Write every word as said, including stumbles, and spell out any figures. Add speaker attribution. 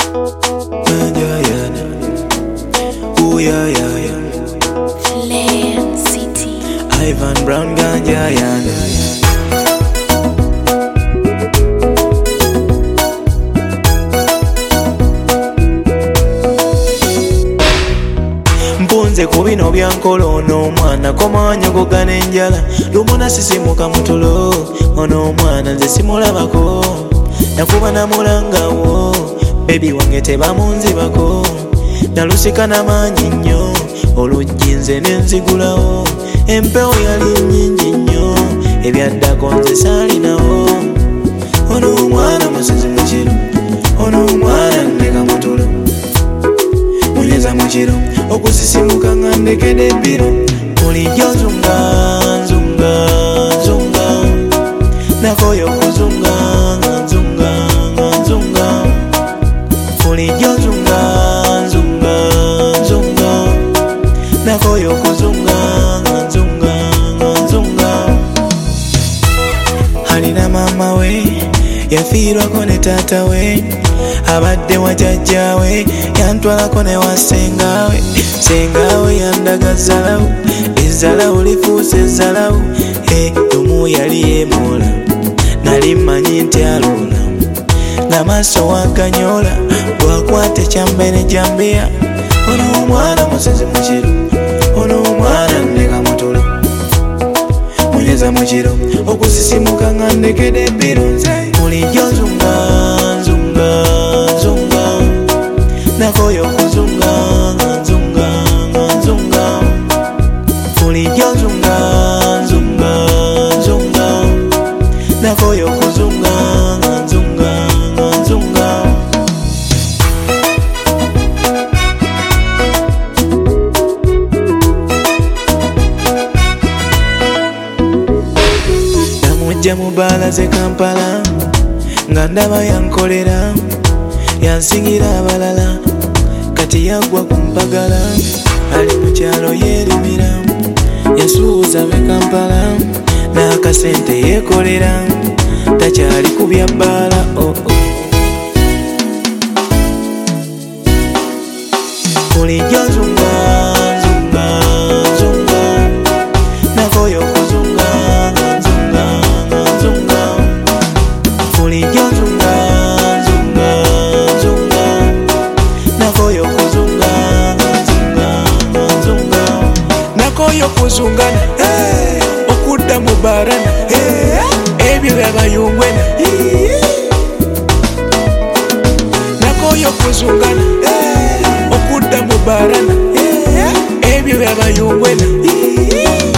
Speaker 1: Ganjayana. Ooh yeah yeah yeah.
Speaker 2: Land City.
Speaker 1: Ivan Brown Ganjayana. Mpunze kubino byankola ono omwana komanya gogana enjala lumuna sisimuka mutulo ono omwana nze simulabako nakuba namulangawo bebi wange tebamunzibako nalusika n'amaanyi nnyo oluggi nze nenzigulawo empewo yali nnyingi nnyo ebyaddako nze saalinawo ono omwana musizi mukiro ono omwana ndeka mutulo munyeza mukiro okusisimuka nga ndekede ebbiro bulijjo nzunga nzunga nzunga nakoyo okuzunga nzunga nzunga bulijjo nzunga nzunga nzunga nakoyo okuzunga nzunga nzunga alina mama we yafiirwako ne taata we abadde wa jjajjaawe yantwalako ne wa ssengawe ssengawe yandaga zzalawo ezzalawo lifuuse ezzalawo e lumu yali yeemoola nali mmanyi nti aloola ng'amaaso waganyola bwakwata ekyambene jambiya ono omwana musizi mukiro ono omwana ndeka mutulo munyeza mukiro okusisimuka nga ndekede ebbiro nze bulijjo nzunga nzunga nzunga nakoyo okuzunga nzunga nzunga bulijjo nzunga nzunga nzunga nakoyo okuzunga nzunga nzunga namujja mu bbaala z'e Kampala nga ndaba yankolera yansingira abalala kati yaggwa ku mpagala ali mu kyalo yeerimira yasuuza b'e Kampala n'akasente yeekolera takyali ku bya bbaala oh oh. bulijjo nzunga nzunga nzunga nakoyo okuzunga nzunga nzunga bulijjo nzunga nzunga nzunga nakoyo okuzunga nzunga nzunga nakoyo okuzungana hey! okudda mu barana hey! ebyo byabayungwena nakoyo okuzungana hey! okudda mu barana hey! ebyo byabayungwena